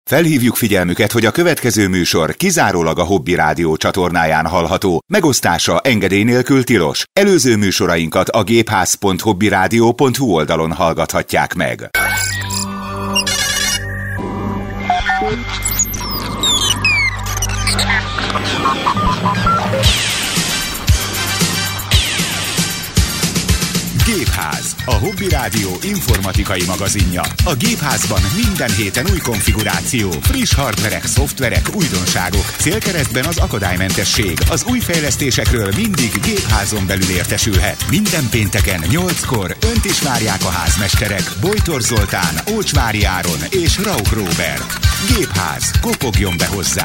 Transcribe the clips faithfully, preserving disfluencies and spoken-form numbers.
Felhívjuk figyelmüket, hogy a következő műsor kizárólag a Hobby Rádió csatornáján hallható, megosztása engedély nélkül tilos. Előző műsorainkat a gépház pont hobbyradio pont hu oldalon hallgathatják meg. Gépház, a Hobby Rádió informatikai magazinja. A Gépházban minden héten új konfiguráció, friss hardverek, szoftverek, újdonságok. Célkeresztben az akadálymentesség. Az új fejlesztésekről mindig Gépházon belül értesülhet. Minden pénteken nyolckor önt is várják a házmesterek Bojtor Zoltán, Ócsvári Áron és Rauch Róbert. Gépház, kopogjon be hozzá!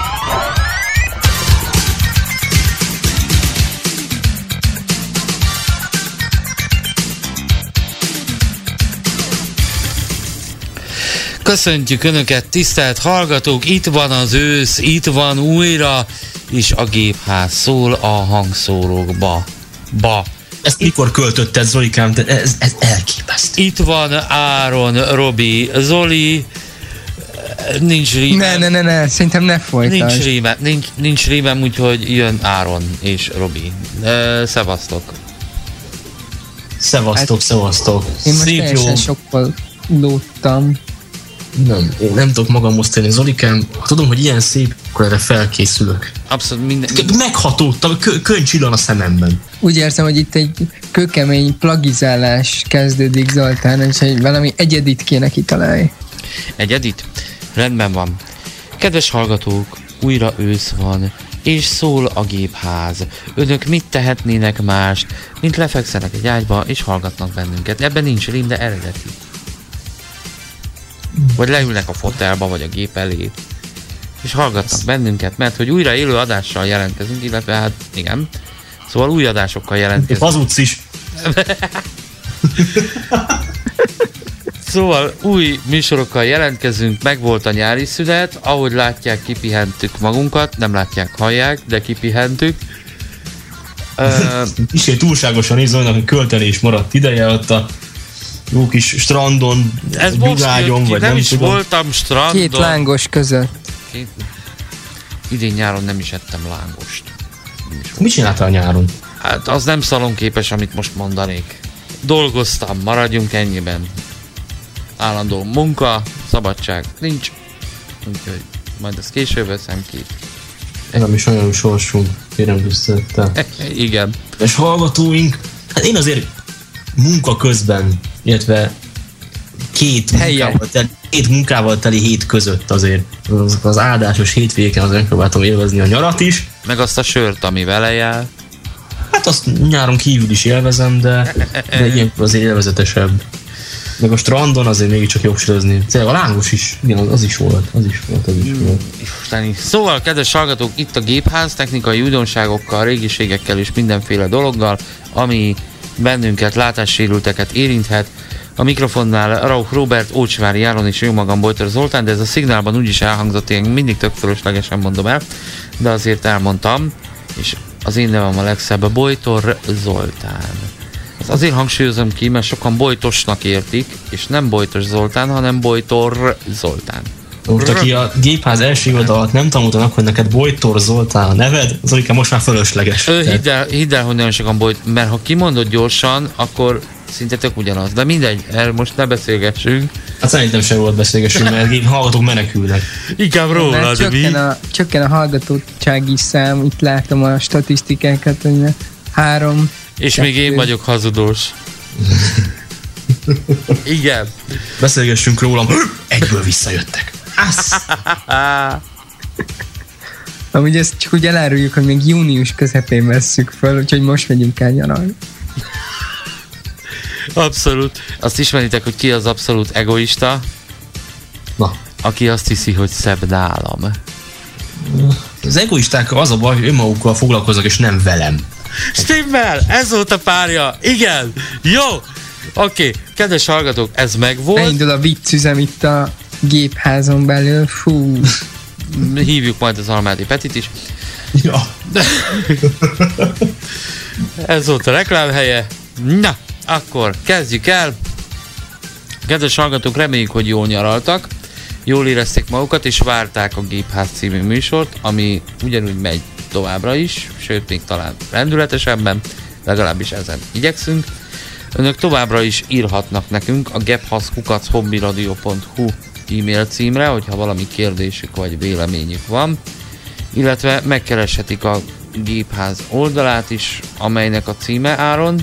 Köszöntjük Önöket, tisztelt hallgatók! Itt van az ősz, itt van újra, és a Gépház szól a hangszórókba. Ba. Ezt mikor költötted, Zolikám? Ez, ez elképesztő. Itt van Áron, Robi, Zoli. Nincs rímem. Ne, ne, ne, ne, szerintem ne folytasd. Nincs rímem, nincs, nincs rímem, úgyhogy jön Áron és Robi. E, szevasztok. Szevasztok, hát, szevasztok. Én most teljesen sokkal lódtam. Nem, én nem tudok magamhoz tenni, Zolikám. Tudom, hogy ilyen szép, akkor erre felkészülök. Abszolút minden... Meghatódtam, kö- könyv csillan a szememben. Úgy érzem, hogy itt egy kőkemény plagizálás kezdődik, Zoltán, és hogy valami egyedit kéne kitalálni. Egyedit? Rendben van. Kedves hallgatók, újra ősz van, és szól a Gépház. Önök mit tehetnének mást, mint lefekszenek egy ágyba, és hallgatnak bennünket. Ebben nincs rím, de eredeti. Vagy leülnek a fotelba, vagy a gép elé, és hallgatnak bennünket, mert hogy újra élő adással jelentkezünk, illetve hát igen, szóval új adásokkal jelentkezünk. Hazudsz is. Szóval új műsorokkal jelentkezünk, megvolt a nyári szünet, ahogy látják, kipihentük magunkat, nem látják, hallják, de kipihentük. Kicsit túlságosan izolnak, hogy költeni is maradt ideje ott a jó kis strandon, ez nyugágyon, vagy nem, nem is tudom. Voltam strandon. Két lángos között. Két... Idén nyáron nem is ettem lángost. Mit csináltál nyáron? Hát az nem szalonképes, amit most mondanék. Dolgoztam, maradjunk ennyiben. Állandó munka, szabadság nincs. Úgyhogy majd ezt később veszem ki. Nem is olyan sorsunk, kérem tisztelettel. Igen. És hallgatóink, hát én azért munka közben, illetve két munkával, teli, két munkával teli hét között azért az, az áldásos hétvégén azért megpróbáltam élvezni a nyarat is. Meg azt a sört, ami vele jár. Hát azt nyáron kívül is élvezem, de, de ilyenkor azért élvezetesebb. Meg a strandon azért mégiscsak jobb sörözni. Tényleg a lángos is, igen, az, az is volt, az is volt, az is volt. Isteni. Szóval, kedves hallgatók, itt a Gépház technikai újdonságokkal, régiségekkel és mindenféle dologgal, ami bennünket, látássérülteket érinthet. A mikrofonnál Rauch Róbert, Ócsvári Áron és jó magam Bojtor Zoltán, de ez a szignálban úgyis elhangzott, én mindig tök fölöslegesen mondom el, de azért elmondtam, és az én nevem a legszebb, Bojtor Zoltán. Ezt azért hangsúlyozom ki, mert sokan Bojtosnak értik, és nem Bojtos Zoltán, hanem Bojtor Zoltán. Most aki a Gépház első oldalat nem tanultanak, hogy neked Bojtor Zoltán a neved, az olyan most már fölösleges. Ö, hidd, el, hidd el, hogy nagyon sokan Bojt, mert ha kimondod gyorsan, akkor szinte tök ugyanaz. De mindegy, erről most ne beszélgessünk. Hát szerintem sem volt beszélgessünk, mert hallgatók menekülnek. Inkább rólad, csökken a, csökken a hallgatósági szám, itt látom a statisztikákat, hogy három. És kettő. Még én vagyok hazudós. Igen. Beszélgessünk rólam, egyből visszajöttek. Amúgy ezt csak úgy eláruljuk, hogy még június közepén vesszük fel, úgyhogy most megyünk el nyaralni. Abszolút. Azt ismeritek, hogy ki az abszolút egoista? Na. Aki azt hiszi, hogy szebb nálam. Az egoisták az a baj, hogy önmagukkal foglalkoznak, és nem velem. Stimmel! Ez volt a párja! Igen! Jó! Oké, okay. Kedves hallgatók, ez megvolt. Beindul a viccüzem itt a Gépházon belül. Fú. Hívjuk majd az Almádi Petit is. Ja. Ez volt a reklámhelye. Na, akkor kezdjük el. Kedves hallgatók, reméljük, hogy jól nyaraltak. jól érezték magukat, és várták a Gépház című műsort, ami ugyanúgy megy továbbra is, sőt még talán rendületesebben, legalábbis ezen igyekszünk. Önök továbbra is írhatnak nekünk a gepház kukac hobbiradio pont hu e-mail címre, hogyha valami kérdésük vagy véleményük van, illetve megkereshetik a Gépház oldalát is, amelynek a címe, Áron?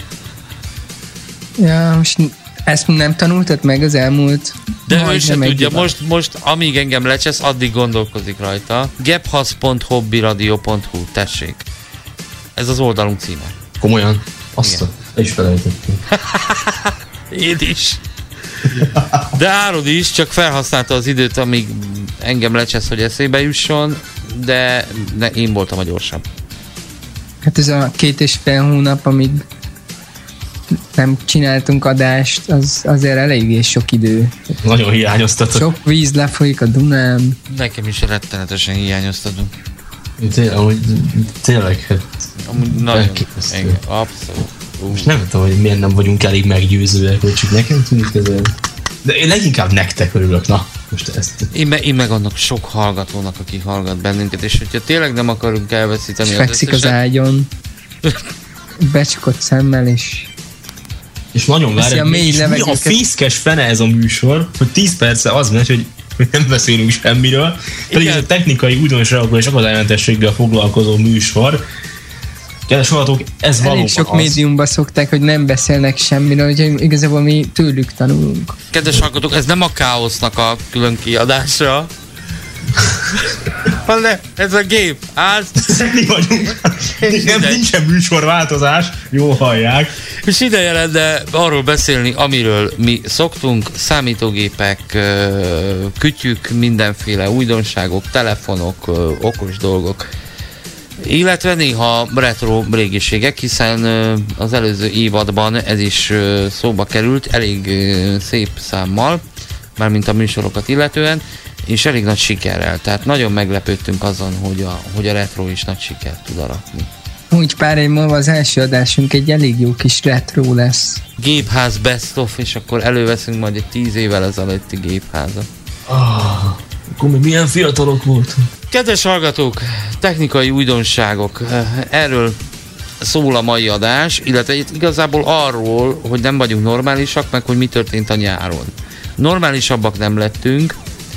Ja, most ezt nem tanultad meg az elmúlt... De ő se tudja, most, most amíg engem lecsesz, addig gondolkozik rajta. gepház pont hobbiradio pont hu, tessék. Ez az oldalunk címe. Komolyan? Azt is felejtettem. Én is. De Árod is, csak felhasználta az időt, amíg engem lecsesz, hogy eszébe jusson, de ne, én voltam a gyorsabb. Hát ez a két és fél hónap, amíg nem csináltunk adást, az azért eléggé sok idő. Nagyon hiányoztatok. Sok víz lefolyik a Dunán. Nekem is rettenetesen hiányoztatunk. Tényleg, amúgy, tényleg, hát... Amúgy nagyon, engem, abszolút. Uh. Most nem tudom, hogy miért nem vagyunk elég meggyőzőek, hogy csak nekem tűnik ezzel. De én leginkább nektek örülök, na, most ezt. Én, me, én meg annak sok hallgatónak, aki hallgat bennünket, és hogyha tényleg nem akarunk elveszíteni és az fekszik az ágyon, becsukott szemmel, és... És nagyon várják, mi a fészkes fene ez a műsor, hogy tíz perce az megy, hogy nem beszélünk semmiről, pedig ez a technikai újdonságokról és akadálymentességgel foglalkozó műsor. Kedves hallgatók, ez valóban elég sok az. médiumban szokták, hogy nem beszélnek semmiről, úgyhogy igazából mi tőlük tanulunk. Kedves hallgatók, ez nem a káosznak a külön kiadása, hanem ez a gép. Áll. Mi vagyunk. Nem, nincsen műsorváltozás, jól hallják. És ideje lenne arról beszélni, amiről mi szoktunk, számítógépek, kütyük, mindenféle újdonságok, telefonok, okos dolgok, illetve néha retro régiségek, hiszen az előző évadban ez is szóba került, elég szép számmal, mármint a műsorokat illetően, és elég nagy sikerrel. Tehát nagyon meglepődtünk azon, hogy a, hogy a retro is nagy sikert tud aratni. Úgy pár év múlva az első adásunk egy elég jó kis retro lesz. Gépház best of, és akkor előveszünk majd egy tíz évvel ezelőtti gépházat. Ah, akkor mi milyen fiatalok voltunk. Kedves hallgatók, technikai újdonságok. Erről szól a mai adás, illetve igazából arról, hogy nem vagyunk normálisak, meg hogy mi történt a nyáron. Normálisabbak nem lettünk.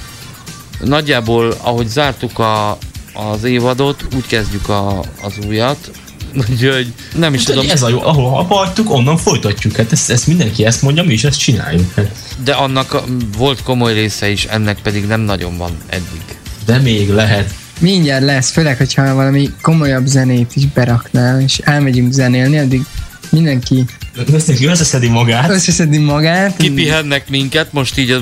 Nagyjából, ahogy zártuk a, az évadot, úgy kezdjük a, az újat. Úgyhogy nem is hát, tudom. Ez a jó, ahol abba hagytuk, onnan folytatjuk. Hát ezt, ezt mindenki ezt mondja, mi is ezt csináljuk. Hát. De annak volt komoly része is, ennek pedig nem nagyon van eddig. De még lehet. Mindjárt lesz, főleg, hogyha valami komolyabb zenét is beraknál, és elmegyünk zenélni, addig mindenki összeszedi magát. Összeszedi magát. Kipihennek minket, most így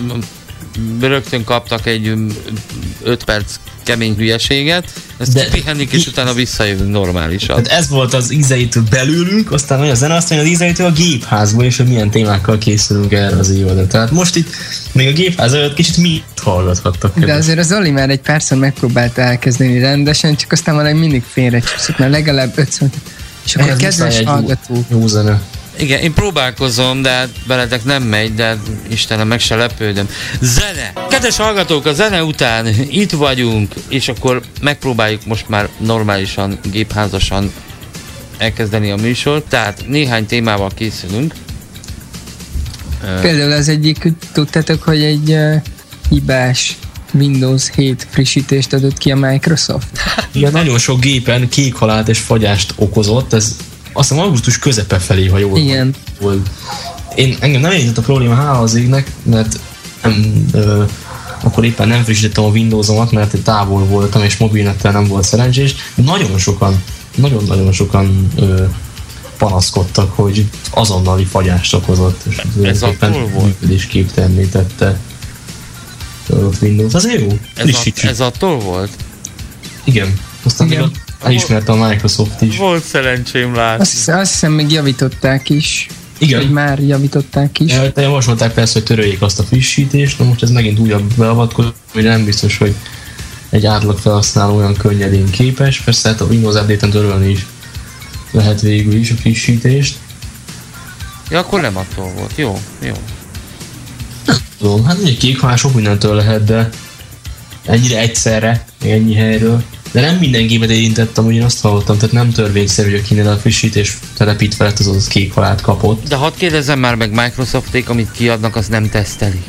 rögtön kaptak egy öt perc kemény hülyeséget, ezt de kipihennik, és utána visszajövünk normálisan. Tehát ez volt az ízeitől belőlünk, aztán olyan a zene, aztán az ízeitől a gépházból, és hogy milyen témákkal készülünk erre az évadra. Tehát most itt még a gépház előtt kicsit mi hallgathattak. De azért az Oli már egy párszor megpróbált elkezdeni rendesen, csak aztán valami mindig félrecsúszik, mert legalább ötször. És akkor a kedves hallgató. Jó zene. Igen, én próbálkozom, de hát veletek nem megy, de Istenem, meg se lepődöm. Zene! Kedves hallgatók, a zene után itt vagyunk, és akkor megpróbáljuk most már normálisan, gépházasan elkezdeni a műsort. Tehát néhány témával készülünk. Például az egyik, tudtátok, hogy egy uh, hibás Windows hét frissítést adott ki a Microsoft? Igen, nagyon sok gépen kékhalált és fagyást okozott, ez azt hiszem augusztus közepe felé, ha jól igen. Volt. Én, engem nem érintett a probléma, hála az égnek, mert nem, ö, akkor éppen nem frissítettem a Windowsomat, mert távol voltam, és mobilnettel nem volt szerencsés. Nagyon sokan, nagyon-nagyon sokan ö, panaszkodtak, hogy azonnali fagyást okozott, és ez attól volt? működésképtelenné tette a Windows. Az jó. Ez, a, ez attól volt? Igen. Aztán igen. Még elismerte a Microsoft is. Volt szerencsém látni. Azt, azt hiszem még javították is. Igen. Hogy már javították is. Ja, javasolták persze, hogy töröljék azt a frissítést, de most ez megint újabb beavatkozás, hogy nem biztos, hogy egy átlag felhasználó olyan könnyedén képes. Persze hát a Windows Update-en törölni is lehet végül is a frissítést. Ja, akkor nem attól volt. Jó, jó. tudom, hát ugye kék halál sok mindentől lehet, de ennyire egyszerre, ennyi helyről. De nem minden gépet érintettem, úgy én azt hallottam, tehát nem törvényszerű, hogy akinél a frissítés telepítve lett, az az kék halált kapott. De hadd kérdezzem már meg, Microsofték, amit kiadnak, az nem tesztelik.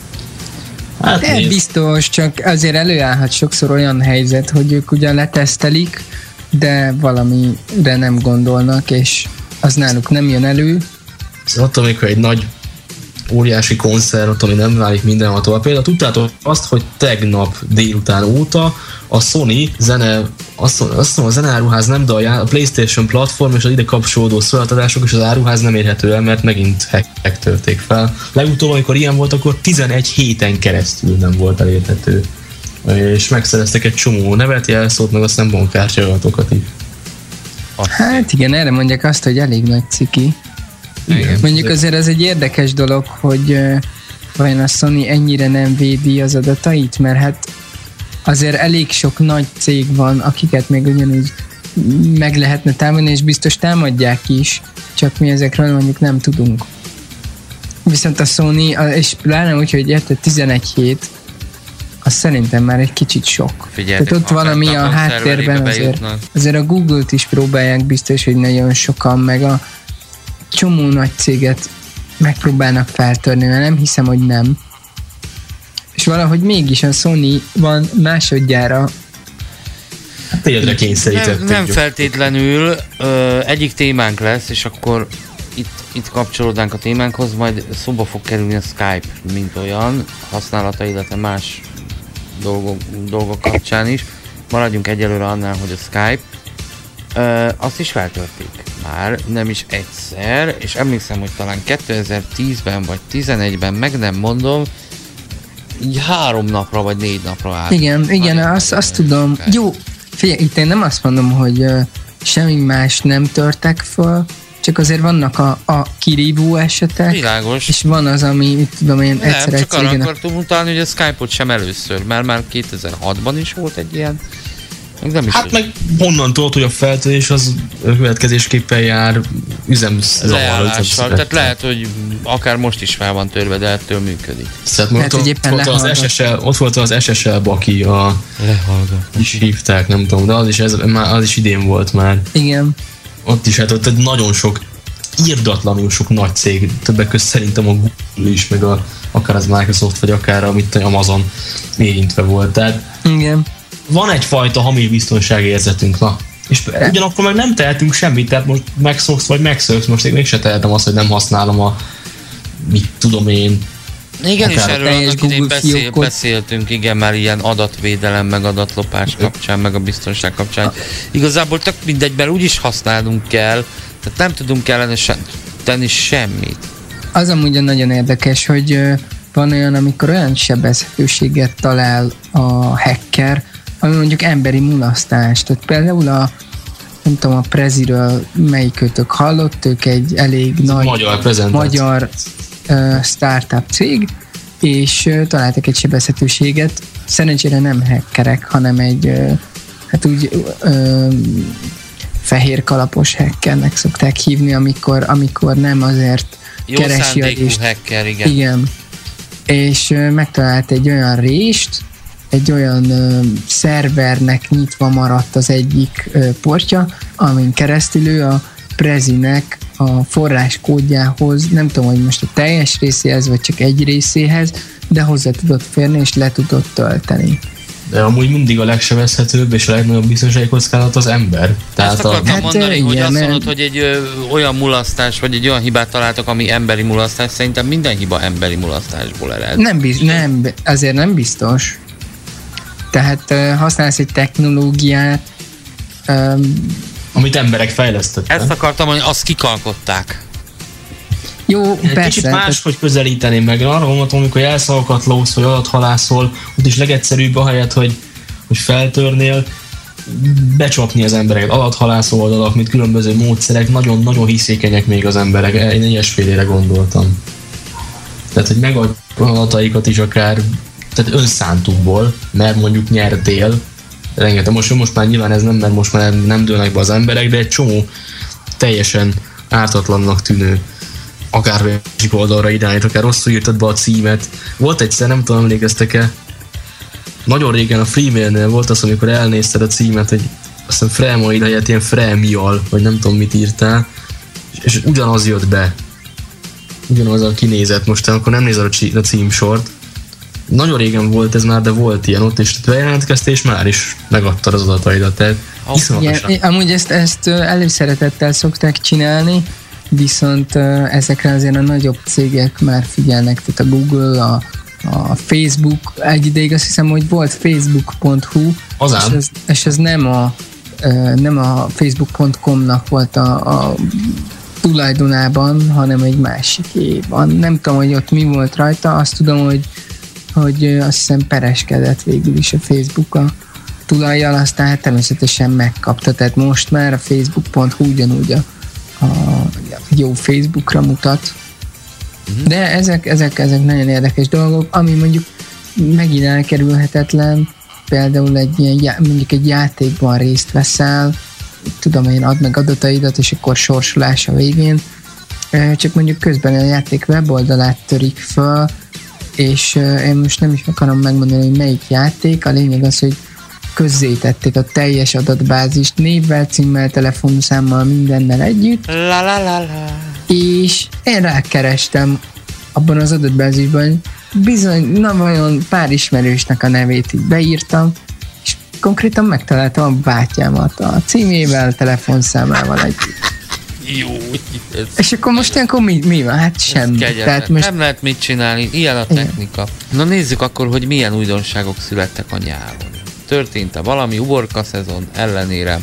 Hát de biztos, csak azért előállhat sokszor olyan helyzet, hogy ők ugyan letesztelik, de valamire nem gondolnak, és az náluk nem jön elő. Szóval attól, amikor egy nagy óriási koncert, ami nem válik mindenható. Például tudtátok azt, hogy tegnap délután óta a Sony zene, azt mondom, a zeneáruház nem, de a PlayStation platform és az ide kapcsolódó szolgáltatások és az áruház nem érhető el, mert megint hack törték fel. Legutóbb, amikor ilyen volt, akkor tizenegy héten keresztül nem volt elérhető. És megszereztek egy csomó nevet, jelszót, meg aztán bankkártya adatokat is. Hát igen, erre mondják azt, hogy elég nagy ciki. Igen. Mondjuk azért ez egy érdekes dolog, hogy uh, vajon a Sony ennyire nem védi az adatait, mert hát azért elég sok nagy cég van, akiket még ugyanúgy meg lehetne támadni, és biztos támadják is, csak mi ezekről mondjuk nem tudunk. Viszont a Sony, és pláne úgy, hogy érted, tizenegy hét, az szerintem már egy kicsit sok. Figyeljetek, tehát ott valami a háttérben azért, azért a Google-t is próbálják biztos, hogy nagyon sokan, meg a csomó nagy céget megpróbálnak feltörni, mert nem hiszem, hogy nem. És valahogy mégis a Sony van másodjára. Hát térdre kényszerítettek. Nem, nem feltétlenül. Ö, egyik témánk lesz, és akkor itt, itt kapcsolódnánk a témánkhoz, majd szóba fog kerülni a Skype, mint olyan használata, illetve más dolgok, dolgok kapcsán is. Maradjunk egyelőre annál, hogy a Skype. Ö, azt is feltörték már, nem is egyszer, és emlékszem, hogy talán kétezer-tízben vagy tizenegyben, meg nem mondom, így három napra vagy négy napra állt. Igen, igen, azt, azt tudom. Kell. Jó, figyelj, itt én nem azt mondom, hogy uh, semmi más nem törtek föl, csak azért vannak a, a kirívó esetek. Világos. És van az, ami, mit tudom én, nem, egyszer csak arra igen. akartam utalni, hogy a Skype-ot sem először, mert már kétezer-hatban is volt egy ilyen. Nem hát meg honnan tudod, hogy a feltörés az következésképpen jár üzemzavarral. Tehát lehet, hogy akár most is fel van törve, de ettől működik. Szóval hát, ott, ott, volt az es es el, ott volt az es es el baki, a is hívták, nem tudom, de az is, ez, az is idén volt már. Igen. Ott is, hát ott nagyon sok, irdatlanul sok nagy cég, többek között szerintem a Google is, meg a, akár az Microsoft, vagy akár amit Amazon érintve volt. Tehát igen. Van egyfajta hamis biztonságérzetünk, na. És ugyanakkor meg nem tehetünk semmit, tehát most megszoksz vagy megszoksz, most én mégse tehetem azt, hogy nem használom a, mit tudom én. Igen, és erről annak idén beszél, beszéltünk, igen, már ilyen adatvédelem, meg adatlopás kapcsán, meg a biztonság kapcsán. Igazából tök mindegy, mert úgyis használnunk kell, tehát nem tudunk kellene se, tenni semmit. Az amúgy nagyon érdekes, hogy van olyan, amikor olyan sebezhetőséget talál a hacker, ami mondjuk emberi mulasztás. Tehát például a, nem tudom, a Preziről melyikötök hallott, ők egy elég ez nagy magyar, magyar uh, startup cég, és uh, találtak egy sebezhetőséget. Szerencsére nem hackerek, hanem egy uh, hát úgy uh, fehér kalapos hackernek szokták hívni, amikor, amikor nem azért jó keresi a rést. Hacker, igen. Igen. És uh, megtalált egy olyan rést, egy olyan ö, szervernek nyitva maradt az egyik ö, portja, amin keresztül ő a Prezinek a forráskódjához, nem tudom, hogy most a teljes részéhez, vagy csak egy részéhez, de hozzá tudott férni, és le tudott tölteni. De amúgy mindig a legsebezhetőbb és a legnagyobb biztonsági kockázat az ember. Tehát ezt akartam hát, mondani, igen, hogy azt mert... mondod, hogy egy ö, olyan mulasztás, vagy egy olyan hibát találtak, ami emberi mulasztás, szerintem minden hiba emberi mulasztásból ered. Nem, biz- nem, azért nem biztos. Tehát uh, használsz egy technológiát, um, amit emberek fejlesztettek. Ezt akartam mondani, azt kikalkották. Jó, egy persze. Kicsit máshogy közelíteném meg. Arra gondoltam, amikor jelszavakat lósz, vagy adathalászol, ott is legegyszerűbb ahelyett, hogy, hogy feltörnél, becsapni az embereket. Adathalászó oldalak, mint különböző módszerek, nagyon-nagyon hiszékenyek még az emberek. Én ilyesfélére gondoltam. Tehát, hogy megadj adataikat is akár, tehát önszántukból, mert mondjuk nyertél, rengeteg. Most, most már nyilván ez nem, mert most már nem dőlnek be az emberek, de egy csomó teljesen ártatlannak tűnő akár másik oldalra irányít, akár rosszul írtad be a címet. Volt egyszer, nem tudom, emlékeztek-e, nagyon régen a Freemailnél volt az, amikor elnézted a címet, hogy azt hiszem Freemail helyett ilyen Fremial, vagy nem tudom mit írtál, és ugyanaz jött be. Ugyanaz a kinézet most, akkor nem nézel a címsort. Nagyon régen volt ez már, de volt ilyen ott, és bejelentkeztél, és már is megadtad az adataidat. Tehát iszonyatosan. Igen, amúgy ezt, ezt előszeretettel szokták csinálni, viszont ezekre azért a nagyobb cégek már figyelnek, tehát a Google, a, a Facebook, egy ideig azt hiszem, hogy volt facebook pont hu, és ez, és ez nem a, nem a facebook pont com-nak volt a, a tulajdonában, hanem egy másikében. Nem tudom, hogy ott mi volt rajta, azt tudom, hogy, hogy azt hiszem pereskedett végül is a Facebook a tulajjal, aztán hát természetesen megkapta, tehát most már a facebook pont hu ugyanúgy a, a jó Facebookra mutat. Uh-huh. De ezek, ezek, ezek nagyon érdekes dolgok, ami mondjuk megint elkerülhetetlen, például egy ilyen, mondjuk egy játékban részt veszel, tudom én, add meg adataidat, és akkor sorsolás a végén, csak mondjuk közben a játék weboldalát törik föl, és én most nem is akarom megmondani, hogy melyik játék, a lényeg az, hogy közzétették a teljes adatbázist névvel, címmel, telefonszámmal, mindennel együtt. La la la la. És én rákerestem abban az adatbázisban, bizony, na vajon pár ismerősnek a nevét így beírtam, és konkrétan megtaláltam a bátyámat a címével, telefonszámával együtt. Jó. Ez és akkor most ilyenkor mi, mi van? Hát semmi. Tehát most... Nem lehet mit csinálni, ilyen a technika. Na nézzük akkor, hogy milyen újdonságok születtek a nyáron. Történt-e valami uborka szezon ellenére?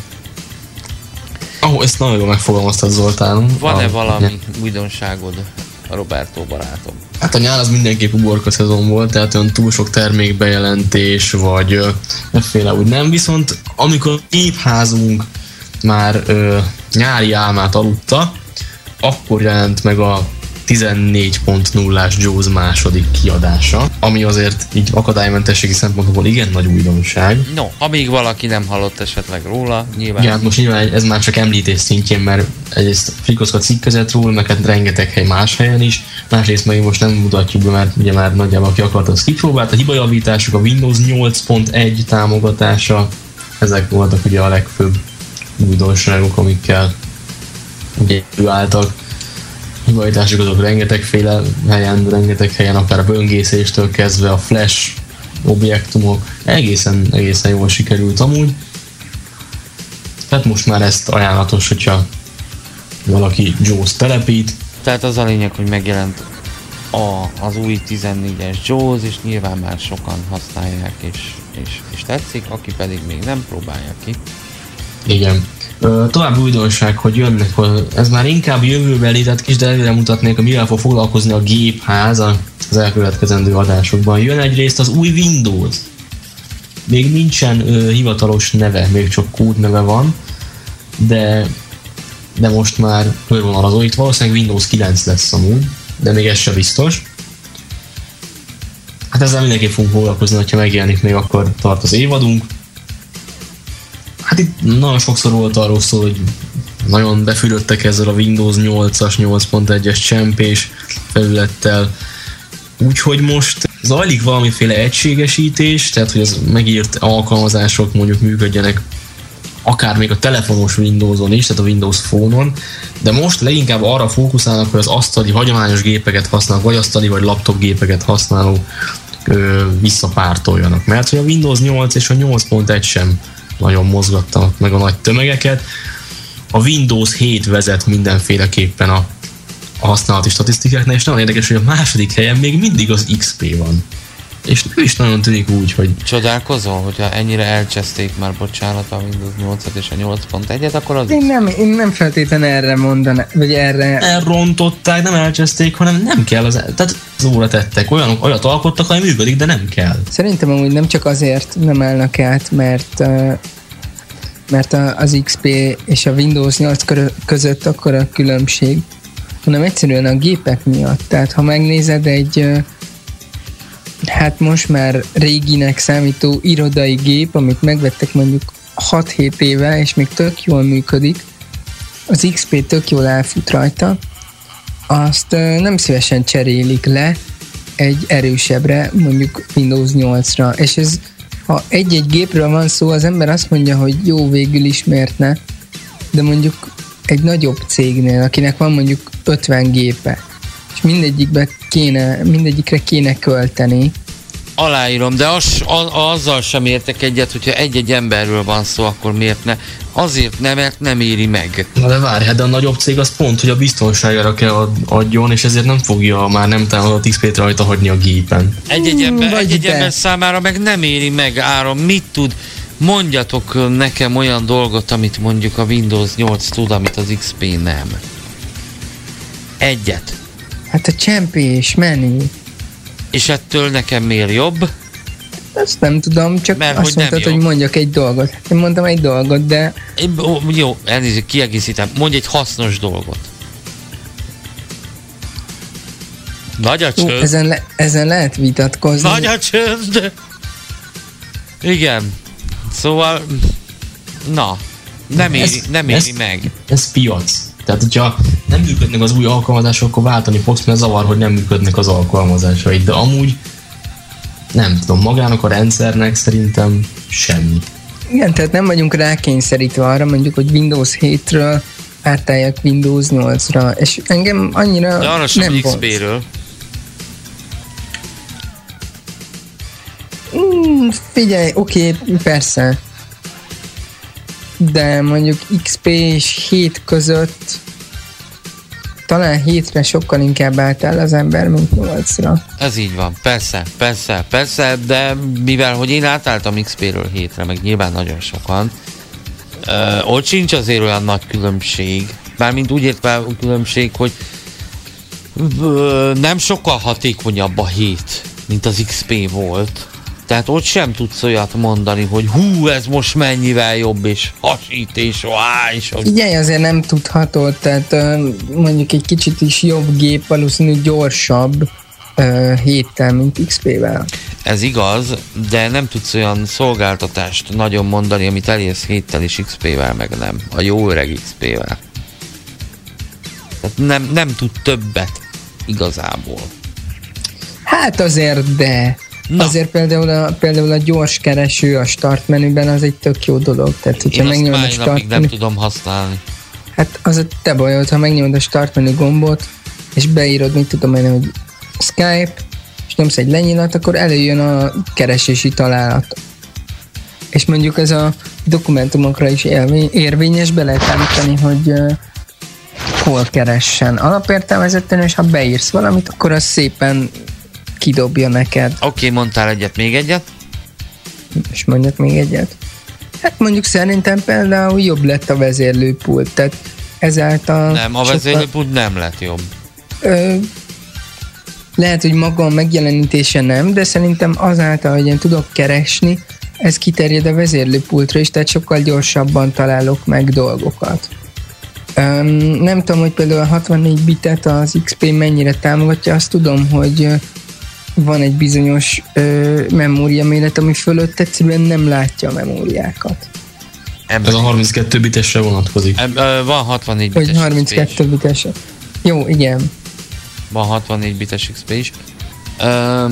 Ó, oh, ezt nagyon jól megfogalmaztad, Zoltán. Van-e a, valami ja. újdonságod, Roberto barátom? Hát a nyár az mindenképp uborka szezon volt, tehát olyan túl sok termékbejelentés, vagy efféle úgy nem. Viszont amikor a gépházunk már ö, nyári álmát aludta, akkor jelent meg a tizennégy pont nullás Jaws második kiadása, ami azért így akadálymentességi szempontból igen nagy újdonság. No, amíg valaki nem hallott esetleg róla, nyilván... Ja, hát most nyilván ez már csak említés szintjén, mert egyrészt Frikoszka cikkezett róla, meg hát rengeteg hely más helyen is, másrészt meg most nem mutatjuk be, mert ugye már nagyjából aki akart, az kipróbált. A hibajavítások, a Windows nyolc pont egy támogatása, ezek voltak ugye a legfőbb újdonságok, amikkel ugye álltak. Hibajítások azok rengetegféle helyen, rengeteg helyen, akár a böngészéstől kezdve a flash objektumok, egészen, egészen jól sikerült amúgy. Tehát most már ezt ajánlatos, hogyha valaki Jaws telepít. Tehát az a lényeg, hogy megjelent a, az új tizennégyes Jaws, és nyilván már sokan használják, és, és, és tetszik, aki pedig még nem próbálja ki. Igen. További újdonság, hogy jönnek, ez már inkább jövőbeli, tehát kis előre mutatnék, hogy mivel fog foglalkozni a gépház az elkövetkezendő adásokban. Jön egyrészt az új Windows. Még nincsen ö, hivatalos neve, még csak kódneve van, de, de most már körvonalazó. Itt valószínűleg Windows kilenc lesz amúgy, de még ez sem biztos. Hát ezzel mindenképp fogunk foglalkozni, hogyha megjelenik még, akkor tart az évadunk. Hát itt nagyon sokszor volt arról szó, hogy nagyon befülöttek ezzel a Windows nyolcas, nyolc pont egyes csempés felülettel. Úgyhogy most zajlik valamiféle egységesítés, tehát hogy az megírt alkalmazások mondjuk működjenek akár még a telefonos Windowson is, tehát a Windows Phone-on, de most leginkább arra fókuszálnak, hogy az asztali, hagyományos gépeket használó, vagy asztali, vagy laptop gépeket használó ö, visszapártoljanak. Mert hogy a Windows nyolc és a nyolc pont egy sem nagyon mozgattanak meg a nagy tömegeket. A Windows hét vezet mindenféleképpen a, a használati statisztikáknál, és nagyon érdekes, hogy a második helyen még mindig az iksz pé van. És nem is nagyon tűnik úgy, hogy... Csodálkozol, hogyha ennyire elcseszték már, bocsánat, a Windows nyolcat és a nyolc pont egyet, akkor az... Én nem, én nem feltétlenül erre mondanám, vagy erre... Elrontották, nem elcseszték, hanem nem kell, az, tehát az óra tettek, olyanok, olyat alkottak, ami működik, de nem kell. Szerintem amúgy nem csak azért nem állnak át, mert, mert az iksz pé és a Windows nyolc között akkor a különbség, hanem egyszerűen a gépek miatt. Tehát ha megnézed egy... hát most már réginek számító irodai gép, amit megvettek mondjuk hat-hét éve, és még tök jól működik, az iksz pé tök jól elfut rajta, azt nem szívesen cserélik le egy erősebbre, mondjuk Windows nyolcra, és ez, ha egy-egy gépről van szó, az ember azt mondja, hogy jó, végül is miért ne, de mondjuk egy nagyobb cégnél, akinek van mondjuk ötven gépe, és mindegyikbe kéne, mindegyikre kéne költeni. Aláírom, de az, a, azzal sem értek egyet, hogyha egy-egy emberről van szó, akkor miért ne? Azért nem, mert nem éri meg. Na de várj, hát de a nagyobb cég az pont, hogy a biztonságára kell adjon, és ezért nem fogja már nem támadott iksz pét rajta hagyni a gépen. Egy-egy ember, egy-egy ember számára meg nem éri meg, Áron. Mit tud? Mondjatok nekem olyan dolgot, amit mondjuk a Windows nyolc tud, amit az iksz pé nem. Egyet. Hát a csempés, menü. És ettől nekem miért jobb? Azt nem tudom, csak mert azt hogy mondtad, hogy mondjak egy dolgot. Én mondtam egy dolgot, de... Én, ó, jó, elnézést, kiegészítem. Mondj egy hasznos dolgot. Nagy a csönd. Ó, ezen, le, ezen lehet vitatkozni. Nagy a csönd. Igen. Szóval... Na. Nem éri, ez, nem éri ez, meg. Ez piac. Tehát, hogyha nem működnek az új alkalmazások, akkor váltani fogsz, mert zavar, hogy nem működnek az alkalmazásaid. De amúgy nem tudom, magának a rendszernek szerintem semmi. Igen, tehát nem vagyunk rákényszerítve arra, mondjuk, hogy Windows hétről átállják Windows nyolcra, és engem annyira de arra sem nem iksz pé-ről. Mm, figyelj, oké, okay, persze. De mondjuk iksz pé és hét között talán hétre sokkal inkább állt az ember, mint nyolcra. Ez így van, persze, persze, persze, de mivel, hogy én átálltam iksz pé-ről hétre, meg nyilván nagyon sokan, ö, ott sincs azért olyan nagy különbség. Mármint úgy értve a különbség, hogy ö, nem sokkal hatékonyabb a hét, mint az iksz pé volt. Tehát ott sem tudsz olyat mondani, hogy hú, ez most mennyivel jobb, és hasít, és áh, és... Figyelj, azért nem tudhatod, tehát mondjuk egy kicsit is jobb gép, valószínű gyorsabb uh, héttel, mint iksz pé-vel. Ez igaz, de nem tudsz olyan szolgáltatást nagyon mondani, amit elérsz héttel és iksz pé-vel, meg nem. A jó öreg iksz pé-vel. Tehát nem, nem tud többet igazából. Hát azért, de... Na. Azért például a, például a gyors kereső a start menüben az egy tök jó dolog. Tehát, hogyha én azt már napig nem tudom használni. Hát az a te bajod, ha megnyomod a start menü gombot, és beírod, mit tudom én, hogy Skype, és nyomsz egy lenyilat, akkor előjön a keresési találat. És mondjuk ez a dokumentumokra is érvényes, be lehet állítani, hogy uh, hol keressen. Alapértelmezetten, és ha beírsz valamit, akkor az szépen kidobja neked. Oké, okay, mondtál egyet, még egyet? És mondjak még egyet? Hát mondjuk szerintem például jobb lett a vezérlőpult, tehát ezáltal... Nem, a vezérlőpult sokkal... nem lett jobb. Ö, lehet, hogy maga a megjelenítése nem, de szerintem azáltal, hogy én tudok keresni, ez kiterjed a vezérlőpultra is, tehát sokkal gyorsabban találok meg dolgokat. Ö, nem tudom, hogy például a hatvannégy bitet az iksz pé mennyire támogatja, azt tudom, hogy van egy bizonyos ö, memóriaméret, ami fölött egyszerűen nem látja a memóriákat. Ebben ez a harminckettő bitesre vonatkozik. Eb, ö, van hatvannégy bites Hogy harminckettő bites. Jó, igen. Van hatvannégy bites iksz pé is. Ö,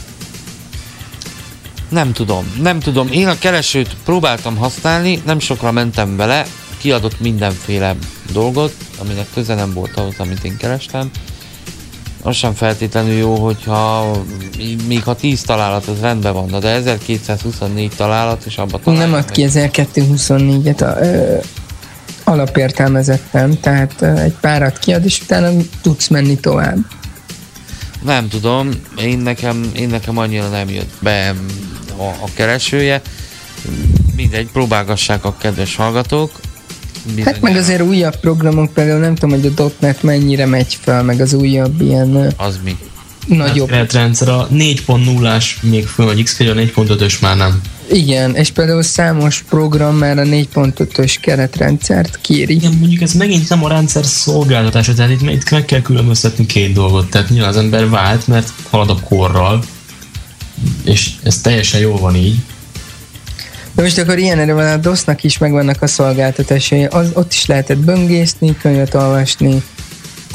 nem tudom, nem tudom. Én a keresőt próbáltam használni, nem sokra mentem vele, kiadott mindenféle dolgot, aminek köze nem volt ahhoz, amit én kerestem. Az sem feltétlenül jó, hogyha még ha tíz találat, az rendben van, de ezerkétszázhuszonnégy találat, és abba találják. Nem ad ki ezerkétszázhuszonnégyet a, ö, alapértelmezetten, tehát ö, egy párat kiad, és utána tudsz menni tovább. Nem tudom, én nekem, én nekem annyira nem jött be a, a keresője. Mindegy, próbálgassák a kedves hallgatók. Bizonyos. Hát meg azért újabb programok, például nem tudom, hogy a dot net mennyire megy fel, meg az újabb ilyen... Az mi? Nagyobb. Hát rendszer a négy pont nullás még föl, a iksz pé, a négy pont ötös már nem. Igen, és például számos program már a négy pont ötös keretrendszert kéri. Igen, mondjuk ez megint nem a rendszer szolgáltatása, tehát itt, itt meg kell különböztetni két dolgot. Tehát nyilván az ember vált, mert halad a korral, és ez teljesen jól van így. De most akkor ilyen erővel a dosznak is megvannak a szolgáltatásai, az, ott is lehetett böngészni, könyvet olvasni,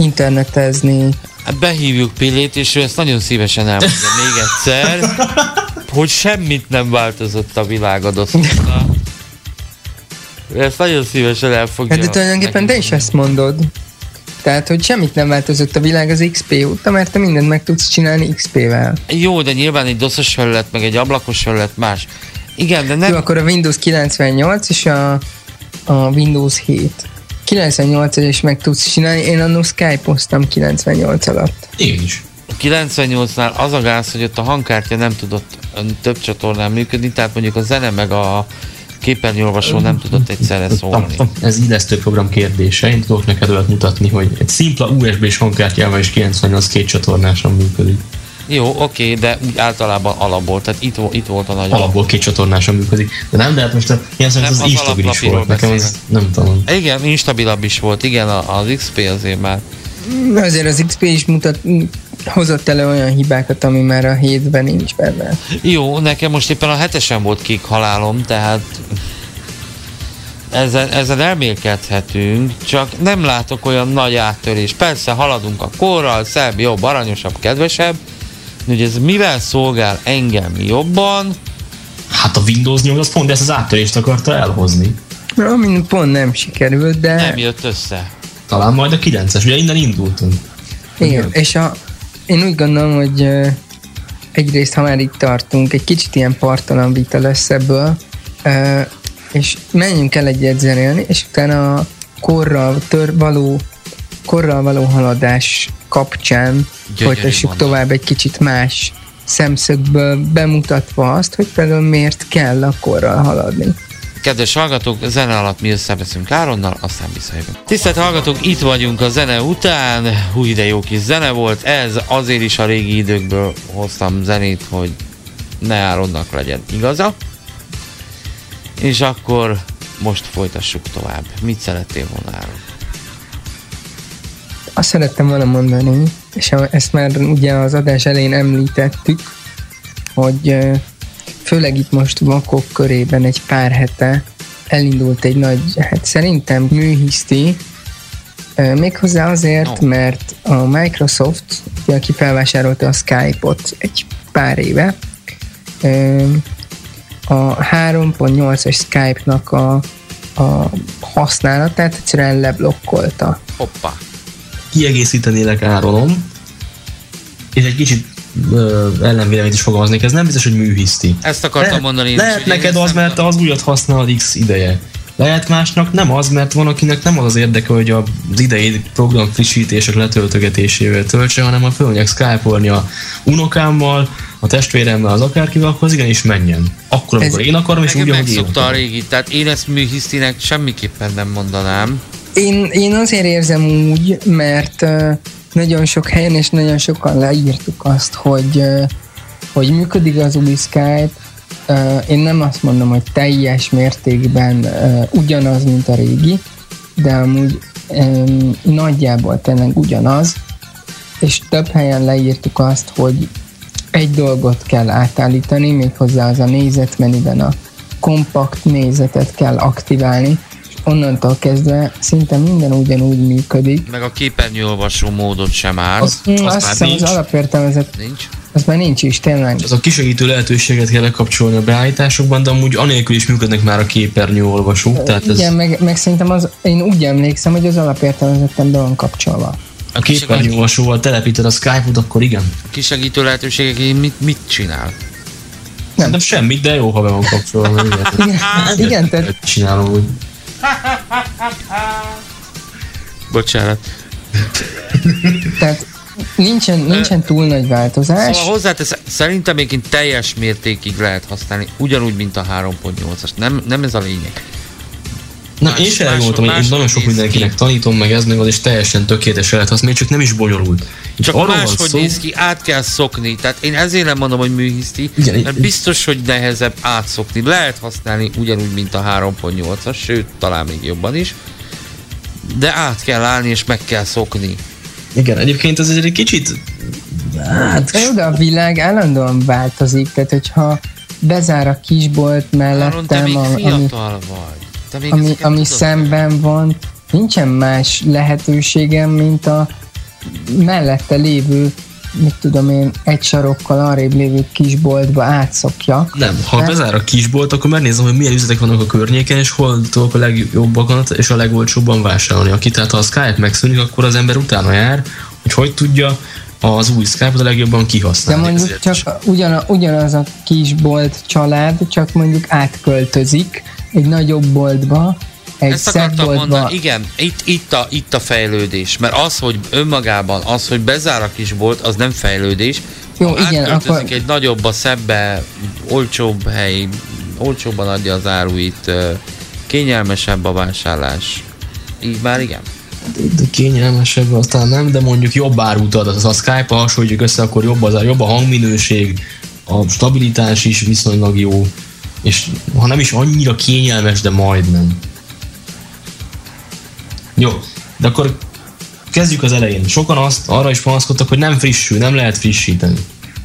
internetezni. Hát behívjuk Pillét, és ő ezt nagyon szívesen elmondja még egyszer, hogy semmit nem változott a világ adott-a. Ezt nagyon szívesen elfogja. Hát de tulajdonképpen te is ezt mondod. Tehát, hogy semmit nem változott a világ az iksz pé óta, mert te mindent meg tudsz csinálni iksz pével. Jó, de nyilván egy doszos felület, meg egy ablakos felület más. Igen, de nem... Jó, akkor a Windows kilencvennyolc és a, a Windows hét. kilencvennyolcas is meg tudsz csinálni, én annól Skype-oztam kilencvennyolc alatt. Én is. A kilencvennyolcnál az a gáz, hogy ott a hangkártya nem tudott több csatornán működni, tehát mondjuk a zene meg a képernyőolvasó nem tudott egyszerre szólni. Ez illesztő program kérdése. Én tudok neked olyat mutatni, hogy egy szimpla u es bé-s hangkártyával is kilencvennyolc két csatornásan működik. Jó, oké, de úgy általában alapból, tehát itt, itt volt a nagy alapból két csatornásan működik. De nem, de hát most a kilencvennyolc az, az instabil is volt. Nekem az nem tudom. Igen, instabilabb is volt, igen, az iksz pé azért már. Azért az iksz pé is mutat, hozott elő olyan hibákat, ami már a hétben nincs benne. Jó, nekem most éppen a hetesen volt kék halálom, tehát ezen, ezen elmélkedhetünk, csak nem látok olyan nagy áttörés. Persze haladunk a korral, szebb, jobb, aranyosabb, kedvesebb, hogy ez mivel szolgál engem jobban? Hát a Windows nyolc az pont ezt az áttörést akarta elhozni. Ami pont nem sikerült, de... Nem jött össze. Talán majd a kilences, ugye innen indultunk. Igen, és a, én úgy gondolom, hogy uh, egyrészt, ha már itt tartunk, egy kicsit ilyen partalan vita lesz ebből, uh, és menjünk el egyet zenélni, és utána a korral, tör, való, korral való haladás kapcsán folytassuk tovább egy kicsit más szemszögből, bemutatva azt, hogy például miért kell a korral haladni. Kedves hallgatók, zene alatt mi összeveszünk Áronnal, aztán visszajövünk. Tisztelt hallgatók, itt vagyunk a zene után, hú, de jó kis zene volt, ez azért is a régi időkből hoztam zenét, hogy ne Áronnak legyen igaza. És akkor most folytassuk tovább. Mit szerettél volna, Áron? Azt szerettem volna mondani, és ezt már ugye az adás elején említettük, hogy főleg itt most vakok körében egy pár hete elindult egy nagy, hát szerintem műhiszti, méghozzá azért, no. mert a Microsoft, aki felvásárolta a Skype-ot egy pár éve, a három pont nyolcas Skype-nak a, a használatát egyszerűen leblokkolta. Hoppá. Kiegészítenélek Áronom, és egy kicsit ellenvéleményt is fogalmaznék, ez nem biztos, hogy műhiszti. Ezt akartam Le- mondani. Lehet neked az, mert te az újat használod X ideje. Lehet másnak nem az, mert van, akinek nem az az érdeke, hogy az idei program frissítések letöltögetésével töltse, hanem a fölmegyek Skype-olni a unokámmal, a testvéremmel, az akárkivel, akkor az igenis menjen. Akkor, amikor ez én akarom, és úgy, ahogy én akarom. A régi, tehát én ezt műhisztinek semmiképpen nem mondanám. Én, én azért érzem úgy, mert uh, nagyon sok helyen és nagyon sokan leírtuk azt, hogy, uh, hogy működik az új Skype. Uh, én nem azt mondom, hogy teljes mértékben uh, ugyanaz, mint a régi, de amúgy um, nagyjából tényleg ugyanaz, és több helyen leírtuk azt, hogy egy dolgot kell átállítani, méghozzá az a nézetmenüben a kompakt nézetet kell aktiválni, és onnantól kezdve szinte minden ugyanúgy működik. Meg a képernyőolvasó módot sem áll. Az, az, azt hiszem az alapértelmezet nincs. Az már nincs is, tényleg. Az a kisegítő lehetőséget kell lekapcsolni a beállításokban, de amúgy anélkül is működnek már a képernyőolvasók. Tehát igen, ez... meg, meg szerintem az, én úgy emlékszem, hogy az alapértelmezetten be van kapcsolva. A képernyőolvasóval telepíted a Skype-ot, akkor igen. A kisegítő lehetőségek mit, mit csinál? Nem. Szerintem semmit, de jó, ha be van kapcsolva. igen, igen, tehát... Csinálom úgy. Bocsánat. Tehát nincsen, nincsen túl nagy változás. Szóval hozzátesz, szerintem még teljes mértékig lehet használni, ugyanúgy, mint a három pont nyolcas. Nem, nem ez a lényeg. Na, más, én sem elmondtam, hogy én nagyon sok mindenkinek ki. tanítom meg ez meg az, és teljesen tökéletesen lehet használni, csak nem is bonyolult. Csak máshogy szó... néz ki, át kell szokni. Tehát én ezért nem mondom, hogy műhiszti, igen, mert biztos, hogy nehezebb átszokni. Lehet használni ugyanúgy, mint a három pont nyolcas, sőt, talán még jobban is. De át kell állni, és meg kell szokni. Igen, egyébként ez egy kicsit... Hát... De a világ állandóan változik, tehát hogyha bezár a kisbolt mellettem... Te még fiatal ami... vagy. Ami, ami szemben van, nincsen más lehetőségem, mint a mellette lévő, mit tudom én, egy sarokkal arrébb lévő kisboltba átszokja. Nem, ha nem? bezár a kisbolt, akkor megnézem, hogy milyen üzletek vannak a környéken, és hol tudok a legjobbakat és a legolcsóbban vásárolni. Aki, tehát ha a Skype megszűnik, akkor az ember utána jár, hogy hogy tudja az új Skype-ot a legjobban kihasználni. De mondjuk csak ugyan, ugyanaz a kisbolt család, csak mondjuk átköltözik egy nagyobb boltba, egy Ezt akartam boltba. mondani, igen, itt, itt, a, itt a fejlődés, mert az, hogy önmagában, az, hogy bezár a kisbolt, az nem fejlődés. Jó, ha igen, átköltözik akkor... egy nagyobbba, szebbe, olcsóbb hely, olcsóbban adja az áruit, kényelmesebb a vásárlás. Így már igen. De kényelmesebb aztán nem, de mondjuk jobb árut ad. Az a Skype-a hasonlítjuk össze, akkor jobb az ár, jobb a hangminőség, a stabilitás is viszonylag jó, és ha nem is annyira kényelmes, de majdnem. Jó, de akkor kezdjük az elején. Sokan azt arra is panaszkodtak, hogy nem frissül, nem lehet frissíteni.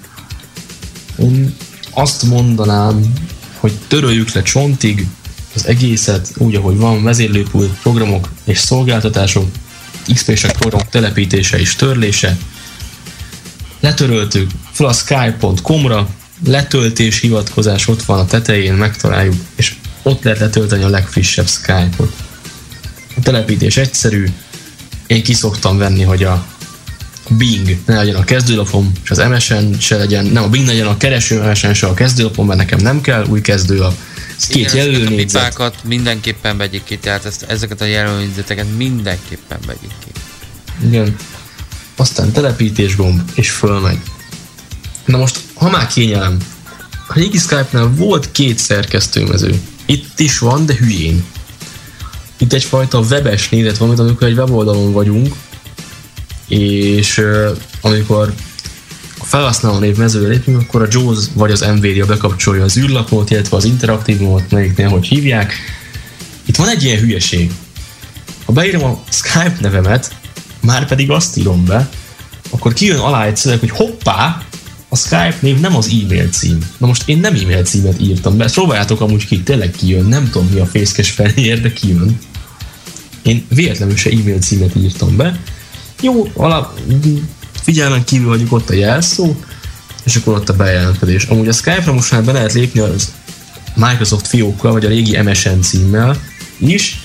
Én azt mondanám, hogy töröljük le csontig az egészet úgy, ahogy van, vezérlőpult, programok és szolgáltatások, iksz pé-sek programok telepítése és törlése. Letöröltük fel a skype pont com-ra, letöltés hivatkozás ott van a tetején, megtaláljuk, és ott lehet letölteni a legfrissebb Skype-ot. A telepítés egyszerű, én kiszoktam venni, hogy a Bing ne legyen a kezdőlapom, és az em es en se legyen, nem a Bing legyen a kereső em es en se a kezdőlapom, mert nekem nem kell új kezdőlap. Ez két jelölőnégyzet. A pipákat mindenképpen vegyék ki, tehát ezt, ezeket a jelölőnégyzeteket mindenképpen vegyék ki. Igen. Aztán telepítés gomb, és fölmegy. Na most, ha már kényelem, a régi Skype-nál volt két szerkesztőmező. Itt is van, de hülyén. Itt egyfajta webes nézet van, amikor egy weboldalon vagyunk, és uh, amikor a felhasználó név mezőre lépünk, akkor a JAWS vagy az NVIDIA bekapcsolja az űrlapot, illetve az interaktív módot, melyiknél hogy hívják. Itt van egy ilyen hülyeség. Ha beírom a Skype nevemet, már pedig azt írom be, akkor kijön alá egy szöveg, hogy hoppá, a Skype név nem az e-mail cím. Na most én nem e-mail címet írtam be, ezt próbáljátok amúgy ki, tényleg kijön, nem tudom mi a fészkes felér, de kijön. Én véletlenül se e-mail címet írtam be. Jó, alap, figyelmen kívül vagyunk, ott a jelszó, és akkor ott a bejelentkezés. Amúgy a Skype-ra most már be lehet lépni az Microsoft fiókkal, vagy a régi em es en címmel is.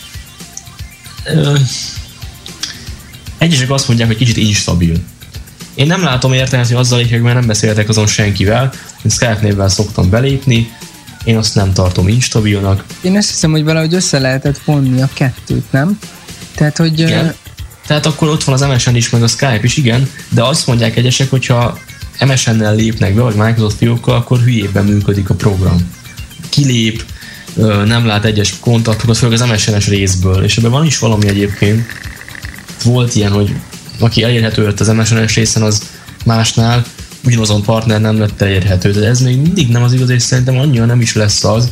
Egyesek azt mondják, hogy kicsit instabil. Én nem látom értelmet, hogy azzal hogy mert nem beszéltek azon senkivel. Én Skype névvel szoktam belépni. Én azt nem tartom instabilnak. Én azt hiszem, hogy valahogy össze lehetett vonni a kettőt, nem? Tehát, hogy... Igen. Uh... Tehát akkor ott van az em es en is, meg a Skype is, igen, de azt mondják egyesek, hogyha em es en-nel lépnek be, vagy Microsoft fiókkal, akkor hülyében működik a program. Kilép, nem lát egyes kontaktokat, főleg az em es en-es részből, és ebben van is valami egyébként. Volt ilyen, hogy aki elérhető lett az em es en-es részen, az másnál ugyanazon partner nem lett elérhető, de ez még mindig nem az igaz, és szerintem annyira nem is lesz az.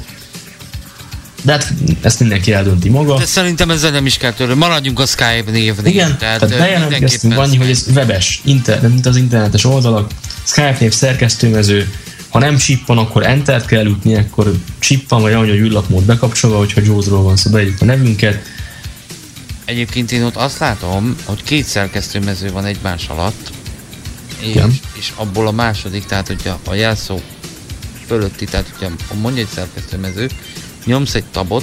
De hát ezt mindenki eldönti maga. De szerintem ezzel nem is kell törni. Maradjunk a Skype névnél. Igen, tehát, tehát bejelentkeztünk annyi, hogy ez webes, internet, mint az internetes oldalak. Skype név szerkesztőmező. Ha nem chippan, akkor entert kell ütni, akkor chippan vagy ahogy a űrlapmód bekapcsolva, hogyha JAWS-ról van szó, beírjuk a nevünket. Egyébként én ott azt látom, hogy két szerkesztőmező van egymás alatt, és, és abból a második, tehát hogyha a jelszó fölötti, tehát hogyha mondja egy szerkesztőmező, nyomsz egy tabot,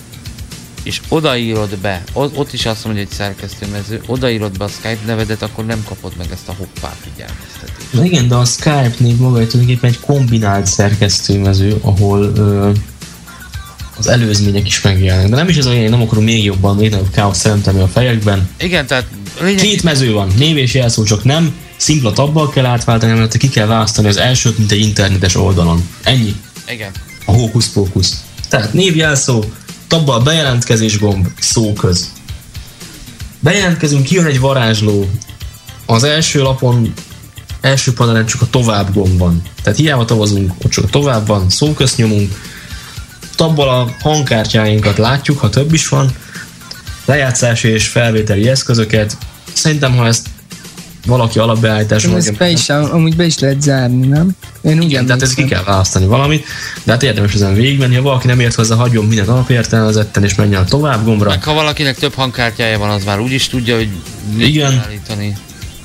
és odaírod be, ott is azt mondja, hogy egy szerkesztőmező, odaírod be a Skype nevedet, akkor nem kapod meg ezt a hoppá figyelmeztetést. Na igen, de a Skype név maga tulajdonképpen egy kombinált szerkesztőmező, ahol ö, az előzmények is megjelennek. De nem is ez olyan, én nem akarom még jobban, még nagyobb káosz teremteni a fejekben. Igen, tehát... Lényeg... Két mező van, név és jelszó, csak nem szimpla tabbal kell átváltani, mert ki kell választani az elsőt, mint egy internetes oldalon. Ennyi. Igen. A hókusz-pókusz. Tehát névjelszó, tabbal bejelentkezés gomb, szóköz. Bejelentkezünk, kijön egy varázsló. Az első lapon, első panelen csak a tovább gomb van. Tehát hiába tavazunk, ott csak a tovább van, szóköz nyomunk. Tabbal a hangkártyáinkat látjuk, ha több is van. Lejátszási és felvételi eszközöket. Szerintem, ha ezt valaki alapbeállításon... Ezt be is, amúgy be is lehet zárni, nem? Én igen, tehát ezt ki kell választani valamit, de hát érdemes ezen végigmenni, ha valaki nem ért hozzá, hagyjon mindent alapértelmezetten, és menjen a tovább gombra. Meg ha valakinek több hangkártyája van, az már úgyis tudja, hogy mit kell állítani.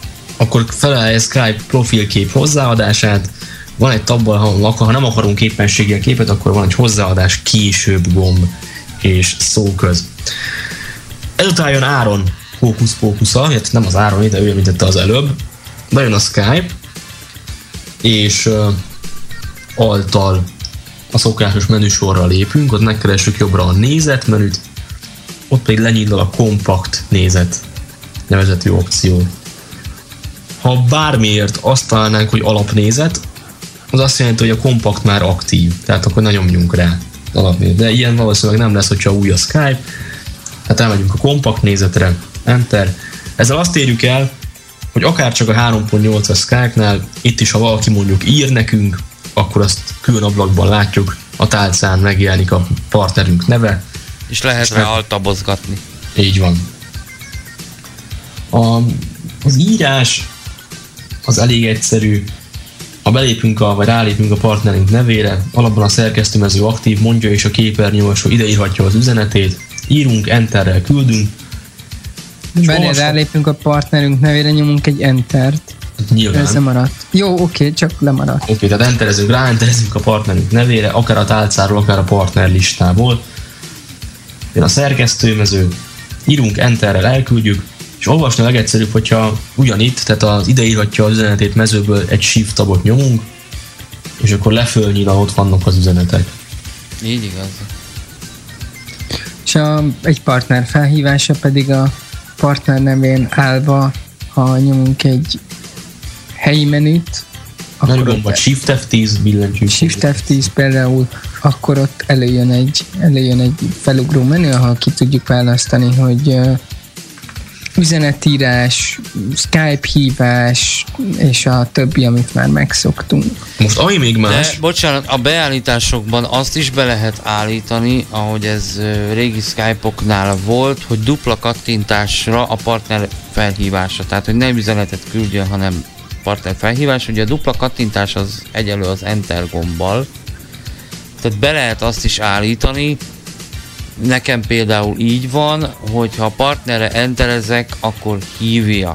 akkor felelje Skype profilkép hozzáadását, van egy tabbal, ha, ha nem akarunk éppenséggel képet, akkor van egy hozzáadás később gomb és szóköz. Ezután jön Áron hókusz-pókusza, nem az Áron, de ő említette az előbb. Bejön a Skype, és uh, alttal a szokásos menüsorra lépünk, ott megkeressük jobbra a nézet menüt, ott pedig lenyíl a kompakt nézet nevezetű opció. Ha bármiért azt találnánk, hogy alapnézet, az azt jelenti, hogy a kompakt már aktív, tehát akkor ne nyomjunk rá alapnézet. De ilyen valószínűleg nem lesz, hogyha új a Skype, tehát elmegyünk a kompakt nézetre, Enter. Ezzel azt érjük el, hogy akár csak a három pont nyolcas Skype-nál, itt is, ha valaki mondjuk ír nekünk, akkor azt külön ablakban látjuk, a tálcán megjelenik a partnerünk neve. És lehet rá altabozgatni. Így van. A, az írás az elég egyszerű. Ha belépünk, a, vagy rálépünk a partnerünk nevére, alapban a szerkesztőmező aktív, mondja és a képernyőolvasó ideírhatja az üzenetét, írunk, Enterrel küldünk. Benne rálépünk a partnerünk nevére, nyomunk egy Entert. Nyilván. Ez lemaradt. Jó, oké, okay, csak lemaradt. Oké, okay, tehát enterezünk rá, enterezünk a partnerünk nevére, akár a tálcáról, akár a partner listából. Jön a szerkesztőmező, írunk, Enterrel elküldjük, és olvasni a legegyszerűbb, hogyha ugyanitt, tehát az ideírhatja az üzenetét mezőből egy Shift tabot nyomunk, és akkor lefölnyíl, ott vannak az üzenetek. Így igaz. És a, egy partner felhívása pedig a partner nevén állva, ha nyomunk egy helyi menüt, akkor ott vagy Shift F tíz billentyűt. Shift F tíz például, akkor ott előjön egy, előjön egy felugró menü, ahol ki tudjuk választani, hogy uh, üzenetírás, Skype hívás, és a többi, amit már megszoktunk. Most ami még más... De, bocsánat, a beállításokban azt is be lehet állítani, ahogy ez uh, régi Skype-oknál volt, hogy dupla kattintásra a partner felhívása. Tehát, hogy nem üzenetet küldjön, hanem partner felhívás. Ugye a dupla kattintás az egyelő az Enter gombbal. Tehát be lehet azt is állítani. Nekem például így van, hogy ha a partnerre enterezek, akkor hívja.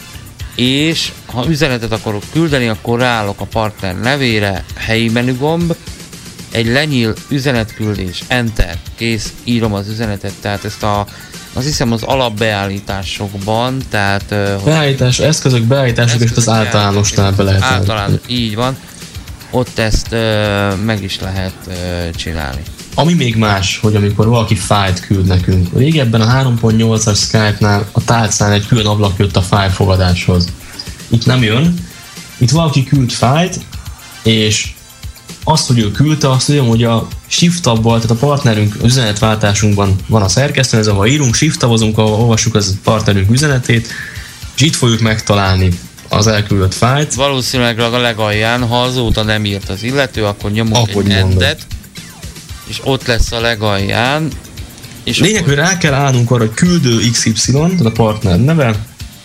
És ha üzenetet akarok küldeni, akkor ráállok a partner nevére, helyi menügomb, egy lenyíl üzenetküldés, Enter, kész, írom az üzenetet, tehát ezt a azt hiszem az alapbeállításokban, tehát... Beállítás, eszközök, beállítások és az általánosnál be lehet. Általános, így van. Ott ezt uh, meg is lehet uh, csinálni. Ami még más, hogy amikor valaki fájlt küld nekünk. Régebben a három pont nyolcas Skype-nál a tálcán egy külön ablak jött a fájlfogadáshoz. Itt nem jön. Itt valaki küld fájlt, és azt, hogy ő küldte, azt mondjam, hogy a Shift tabbal, tehát a partnerünk üzenetváltásunkban van a szerkesztő, ez ahol írunk, Shift tabozunk, ahol olvassuk az partnerünk üzenetét, és itt fogjuk megtalálni az elküldött fájlt. Valószínűleg a legalján, ha azóta nem írt az illető, akkor nyomunk ahogy egy endet, és ott lesz a legalján. És lényeg, akkor... hogy rá kell állnunk arra, hogy küldő iksz ipszilon, tehát a partner neve,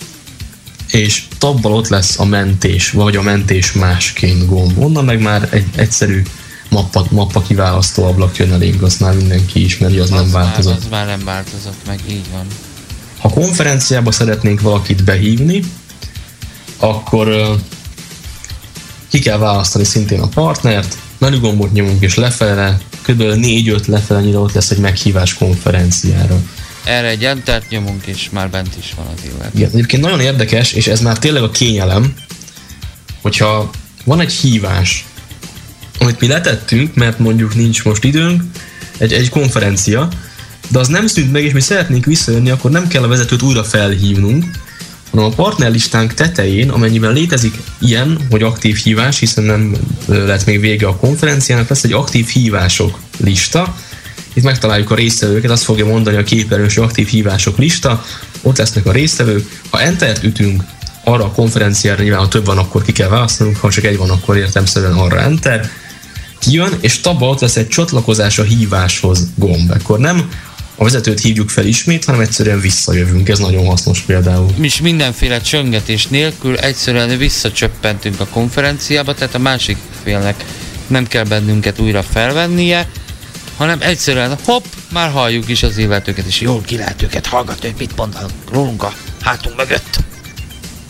és tabbal ott lesz a mentés, vagy a mentés másként gomb. Onnan meg már egy egyszerű mappa, mappa kiválasztó ablak jön elénk, azt már mindenki ismeri, az, az nem változott. Már, az már nem változott meg, így van. Ha konferenciába szeretnénk valakit behívni, akkor uh, ki kell választani szintén a partnert, menügombot nyomunk és lefele, kb. négy-öt lefele nyilván ott lesz egy meghívás konferenciára. Erre egy entert nyomunk, és már bent is van az illető. Igen, egyébként nagyon érdekes, és ez már tényleg a kényelem, hogyha van egy hívás, amit mi letettünk, mert mondjuk nincs most időnk, egy, egy konferencia, de az nem szűnt meg, és mi szeretnénk visszajönni, akkor nem kell a vezetőt újra felhívnunk, hanem a partnerlistánk tetején, amennyiben létezik ilyen, hogy aktív hívás, hiszen nem lett még vége a konferenciának, lesz egy aktív hívások lista. Itt megtaláljuk a résztvevőket, azt fogja mondani a képernyős aktív hívások lista, ott lesznek a résztvevők. Ha Entert ütünk arra a konferenciára, nyilván ha több van, akkor ki kell választanunk, ha csak egy van, akkor értelemszerűen arra Enter. Kijön, és tabba ott lesz egy csatlakozás a híváshoz gomb. Akkor nem a vezetőt hívjuk fel ismét, hanem egyszerűen visszajövünk. Ez nagyon hasznos például. Mi is mindenféle csöngetés nélkül egyszerűen visszacsöppentünk a konferenciába, tehát a másik félnek nem kell bennünket újra felvennie, hanem egyszerűen hopp, már halljuk is az illetőket, és jól ki lehet őket hallgatni, hogy mit mondanak rólunk a hátunk mögött.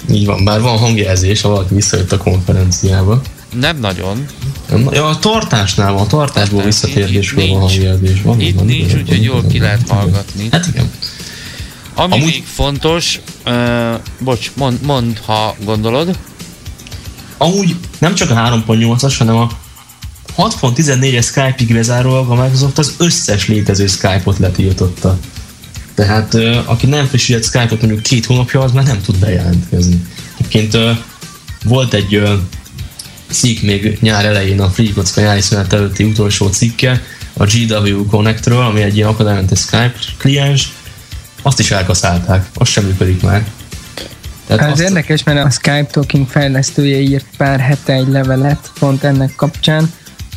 Így van, bár van hangjelzés, ha valaki visszajött a konferenciába. Nem nagyon. Ja, a tartásnál van, a tartásból visszatérdésről van hangjelzés. Van, itt van, nincs, van, úgyhogy jól ki lehet hallgatni. Hát igen. Ami Amúgy... még fontos, uh, bocs, mondd, mond, ha gondolod. Amúgy nem csak a három pont nyolcas, hanem a hat pont tizennégyes Skype-ig bezárólag a Microsoft az összes létező Skype-ot letiltotta. Tehát uh, aki nem frissített Skype-ot mondjuk két hónapja, az már nem tud bejelentkezni. Egyébként uh, volt egy uh, cikk még nyár elején, a FreeCodesZka nyári szünet előtti utolsó cikke a gé dupla vé Connectről, ami egy ilyen akadálymentes Skype kliens, azt is elkaszálták, az sem működik már. Tehát az azt... érdekes, mert a Skype Talking fejlesztője írt pár hete egy levelet pont ennek kapcsán.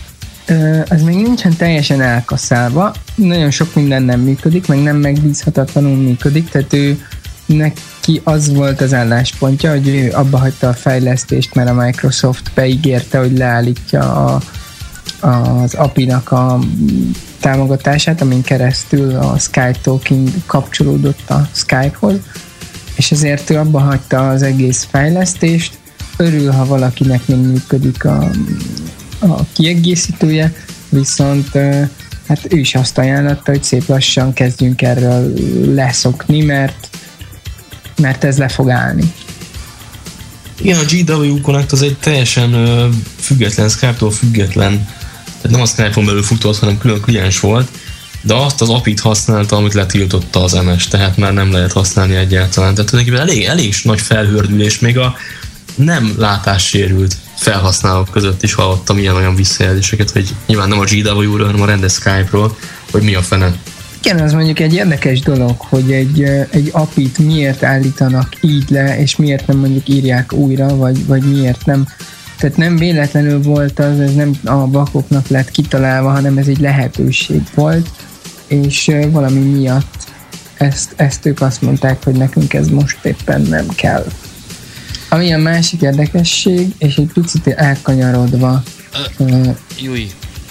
Az még nincsen teljesen elkaszálva, nagyon sok minden nem működik, meg nem megbízhatatlanul működik, tehát ő neki az volt az álláspontja, hogy ő abba hagyta a fejlesztést, mert a Microsoft beígérte, hogy leállítja a, az á pé i-nak a támogatását, amin keresztül a Skype Talking kapcsolódott a Skype-hoz, és ezért ő abba hagyta az egész fejlesztést. Örül, ha valakinek még működik a, a kiegészítője, viszont hát ő is azt ajánlotta, hogy szép lassan kezdjünk erről leszokni, mert, mert ez le fog állni. Igen, a gé dupla vé Connect az egy teljesen uh, független, Skype-tól független, tehát nem a Skype-on belül futott, hanem külön kliens volt, de azt az á pé i-t használta, amit letiltotta az em es, tehát már nem lehet használni egyáltalán. Tehát tulajdonképpen elég, elég nagy felhördülés, még a nem látássérült felhasználók között is hallottam ilyen-olyan visszajelzéseket, hogy nyilván nem a gé dupla vé-ről, hanem a rendes Skype-ról, hogy mi a fene. Igen, az mondjuk egy érdekes dolog, hogy egy, egy á pé i-t miért állítanak így le, és miért nem mondjuk írják újra, vagy, vagy miért nem. Tehát nem véletlenül volt az, ez nem a vakoknak lett kitalálva, hanem ez egy lehetőség volt, és valami miatt ezt, ezt ők azt mondták, hogy nekünk ez most éppen nem kell. Ami a másik érdekesség, és egy picit elkanyarodva. Uh, Júj.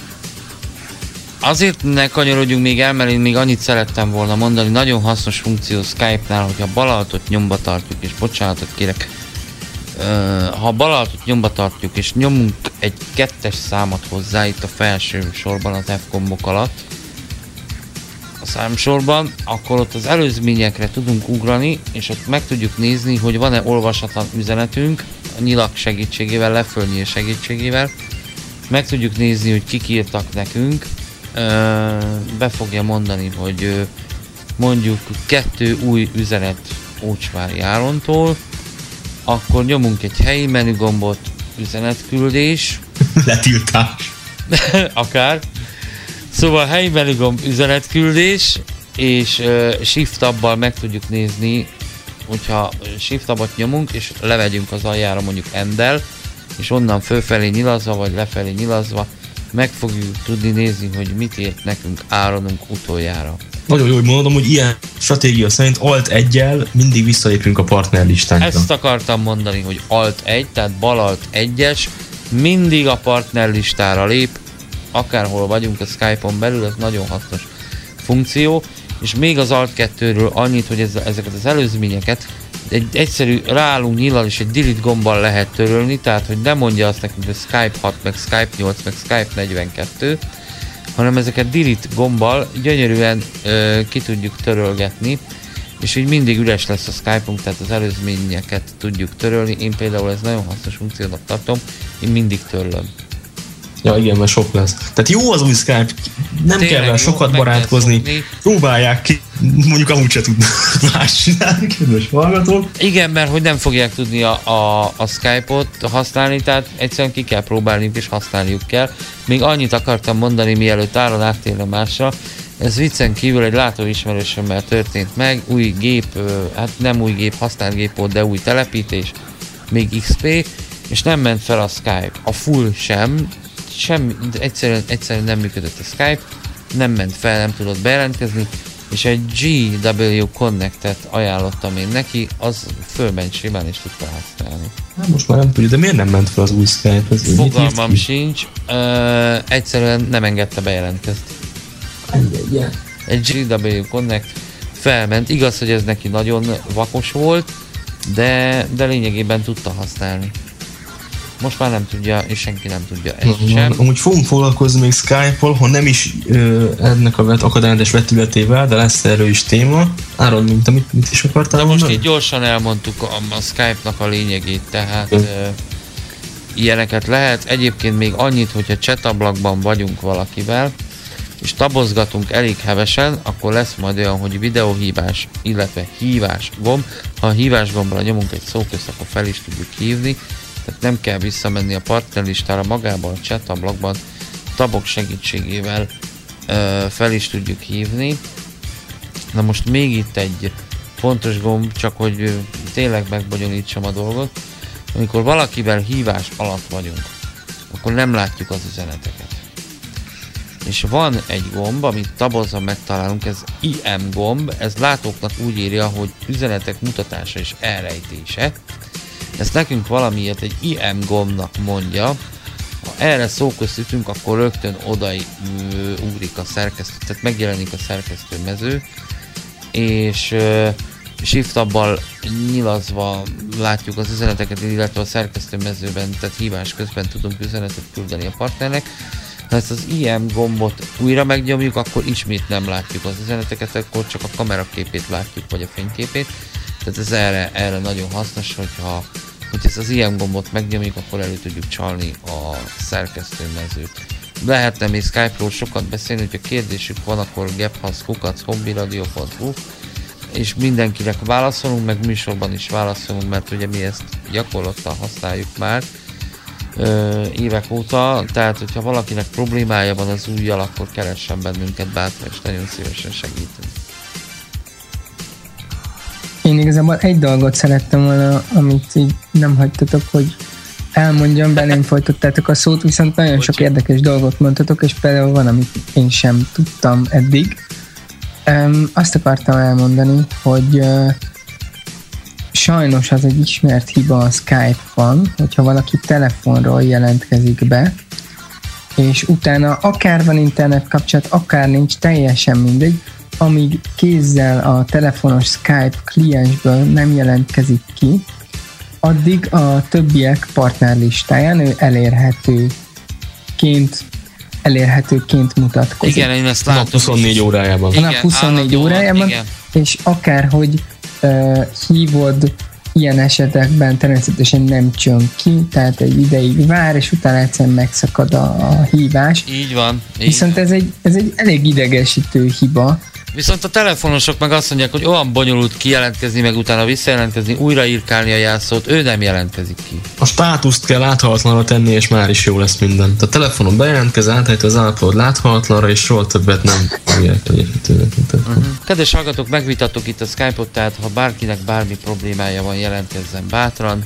Azért ne kanyarodjunk még el, mert én még annyit szerettem volna mondani, nagyon hasznos funkció Skype-nál, hogyha balaltot nyomba tartjuk, és bocsánatot kérek, uh, ha balaltot nyomba tartjuk, és nyomunk egy kettes számot hozzá itt a felső sorban az F gombok alatt, a számsorban, akkor ott az előzményekre tudunk ugrani, és ott meg tudjuk nézni, hogy van-e olvasatlan üzenetünk, a nyilak segítségével, lefölnyíl segítségével. Meg tudjuk nézni, hogy kik írtak nekünk, be fogja mondani, hogy mondjuk kettő új üzenet Ócsvári Árontól, akkor nyomunk egy helyi menügombot, üzenetküldés. Letiltás. Akár. Szóval helyi menügomb üzenetküldés, és uh, Shift tabbal meg tudjuk nézni, hogyha Shift tabot nyomunk, és levegyünk az aljára mondjuk Endel, és onnan fölfelé nyilazva, vagy lefelé nyilazva, meg fogjuk tudni nézni, hogy mit írt nekünk Áronunk utoljára. Nagyon jó, hogy mondom, hogy ilyen stratégia szerint Alt egyel mindig visszalépünk a partnerlistánkra. Ezt akartam mondani, hogy Alt egy, tehát bal Alt egyes, mindig a partnerlistára lép, akárhol vagyunk a Skype-on belül, ez nagyon hasznos funkció, és még az Alt kettőről annyit, hogy ez, ezeket az előzményeket egy egyszerű ráállunk nyíllal és egy delete gombbal lehet törölni, tehát hogy nem mondja azt nekünk, hogy Skype hat, meg Skype nyolc, meg Skype negyvenkettő, hanem ezeket delete gombbal gyönyörűen ö, ki tudjuk törölgetni, és így mindig üres lesz a Skype-unk, tehát az előzményeket tudjuk törölni. Én például ez nagyon hasznos funkciónak tartom, én mindig törlöm. Ja igen, mert sok lesz. Tehát jó az új Skype, nem tényleg kell vele sokat barátkozni, próbálják ki, mondjuk amúgy se tudnak más csinálni, kedves hallgatók. Igen, mert hogy nem fogják tudni a, a, a Skype-ot használni, tehát egyszerűen ki kell próbálniuk és használniuk kell. Még annyit akartam mondani, mielőtt Áron áttérne másra, ez viccen kívül egy látóismerősömmel történt meg, új gép, hát nem új gép, használt gép volt, de új telepítés, még iksz pé, és nem ment fel a Skype, a full sem, semmi, egyszerűen, egyszerűen nem működött a Skype, nem ment fel, nem tudott bejelentkezni, és egy gé dupla vé Connectet ajánlottam én neki, az fölment simán és tudta használni. Hát most már nem tudja, de miért nem ment fel az új Skype? Ez fogalmam sincs, uh, egyszerűen nem engedte bejelentkezni. Egy gé dupla vé Connect felment, igaz, hogy ez neki nagyon vakos volt, de, de lényegében tudta használni. Most már nem tudja, és senki nem tudja ezt sem. Amúgy fogunk foglalkozni még Skype-ol, ha nem is ö, ennek a akadálymentes vetületével, de lesz erről is téma. Áron, mint amit mit is akartál mondani? Most így gyorsan elmondtuk a, a Skype-nak a lényegét, tehát ö, ilyeneket lehet. Egyébként még annyit, hogyha chatablakban vagyunk valakivel, és tabozgatunk elég hevesen, akkor lesz majd olyan, hogy videóhívás, illetve hívás gomb. Ha a hívás gombra nyomunk egy szóközt, akkor fel is tudjuk hívni. Tehát nem kell visszamenni a partnerlistára, magában a chatablakban tabok segítségével ö, fel is tudjuk hívni. Na most még itt egy fontos gomb, csak hogy ö, tényleg megbonyolítsam a dolgot. Amikor valakivel hívás alatt vagyunk, akkor nem látjuk az üzeneteket. És van egy gomb, amit tabozva megtalálunk, ez I M gomb, ez látóknak úgy írja, hogy üzenetek mutatása és elrejtése. Ezt nekünk valamiért egy I M gombnak mondja. Ha erre szóközt ütünk, akkor rögtön oda ugrik a szerkesztő, tehát megjelenik a szerkesztő mező, és shift tabbal nyilazva látjuk az üzeneteket, illetve a szerkesztő mezőben, tehát hívás közben tudunk üzenetet küldeni a partnernek. Ha ezt az I M gombot újra megnyomjuk, akkor ismét nem látjuk az üzeneteket, akkor csak a kameraképét látjuk, vagy a fényképét. Tehát ez erre, erre nagyon hasznos, hogyha, hogyha ezt az I M gombot megnyomjuk, akkor elő tudjuk csalni a szerkesztőmezőt. Lehetne még Skype-ról sokat beszélni, hogyha kérdésük van, akkor gephasz kukac hobbiradio pont hu, és mindenkinek válaszolunk, meg műsorban is válaszolunk, mert ugye mi ezt gyakorlattal használjuk már ö, évek óta, tehát hogyha valakinek problémája van az ujjal, akkor keressen bennünket bátran, és nagyon szívesen segítünk. Én igazából egy dolgot szerettem volna, amit így nem hagytatok, hogy elmondjam, be nem folytattátok a szót, viszont nagyon Bocsi. sok érdekes dolgot mondtatok, és például van, amit én sem tudtam eddig. Um, azt akartam elmondani, hogy uh, sajnos az egy ismert hiba a Skype-ban, hogyha valaki telefonról jelentkezik be, és utána akár van internet kapcsolat, akár nincs, teljesen mindegy, amíg kézzel a telefonos Skype kliensből nem jelentkezik ki, addig a többiek partnerlistáján ő elérhetőként elérhetőként mutatkozik. Igen, én ezt látom. huszonnégy órájában. A nap huszonnégy órájában, igen. És akárhogy uh, hívod, ilyen esetekben természetesen nem csön ki, tehát egy ideig vár, és utána egyszerűen megszakad a, a hívás. Így van. Így Viszont van. Ez, egy, ez egy elég idegesítő hiba. Viszont a telefonosok meg azt mondják, hogy olyan bonyolult kijelentkezni, meg utána visszajelentkezni, újraírkálni a jelszót, ő nem jelentkezik ki. A státuszt kell láthatatlanra tenni, és már is jó lesz minden. A telefonon bejelentkez, átállít az állapot láthatatlanra, és soha többet nem érhetőnek. Uh-huh. Kedves hallgatók, megvitattuk itt a Skype-ot, tehát ha bárkinek bármi problémája van, jelentkezzen bátran,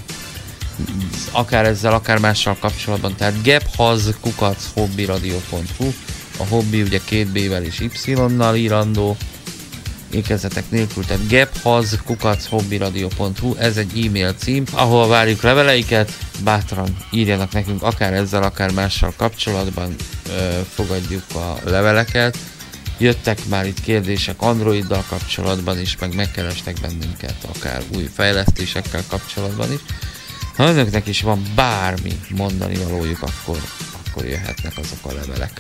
akár ezzel, akár mással kapcsolatban, tehát gephasz kukac hobbiradio pont hu, a hobbi ugye két B-vel és Y-nal írandó, ékezetek nélkül, tehát gephasz kukac hobbiradio pont hu, ez egy e-mail cím, ahol várjuk leveleiket, bátran írjanak nekünk akár ezzel, akár mással kapcsolatban, ö, fogadjuk a leveleket. Jöttek már itt kérdések Androiddal kapcsolatban is, meg megkerestek bennünket akár új fejlesztésekkel kapcsolatban is. Ha önöknek is van bármi mondani valójuk, akkor, akkor jöhetnek azok a levelek.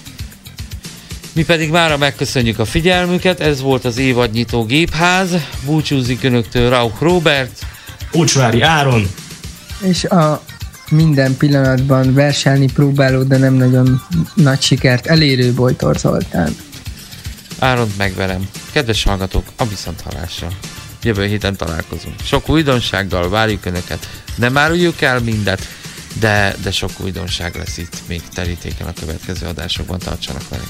Mi pedig mára megköszönjük a figyelmüket, ez volt az évadnyitó Gépház, búcsúzik önöktől Rauch Róbert, Ócsvári Áron, és a minden pillanatban verselni próbáló, de nem nagyon nagy sikert elérő Bojtor Zoltán. Áront megverem. Kedves hallgatók, a viszonthallásra. Jövő héten találkozunk. Sok újdonsággal várjuk önöket. Nem áruljuk el mindet, de, de sok újdonság lesz itt még terítéken a következő adásokban. Tartsanak velünk.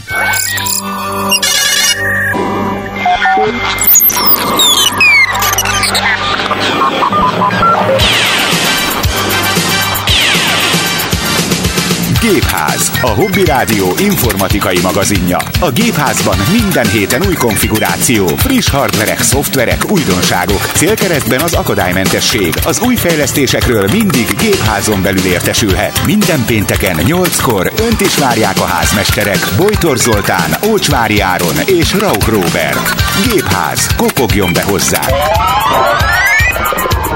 Gépház, a Hobby Rádió informatikai magazinja. A Gépházban minden héten új konfiguráció, friss hardverek, szoftverek, újdonságok. Célkeresztben az akadálymentesség. Az új fejlesztésekről mindig Gépházon belül értesülhet. Minden pénteken nyolckor önt is várják a házmesterek Bojtor Zoltán, Ócsvári Áron és Rauch Róbert. Gépház, kopogjon be hozzá!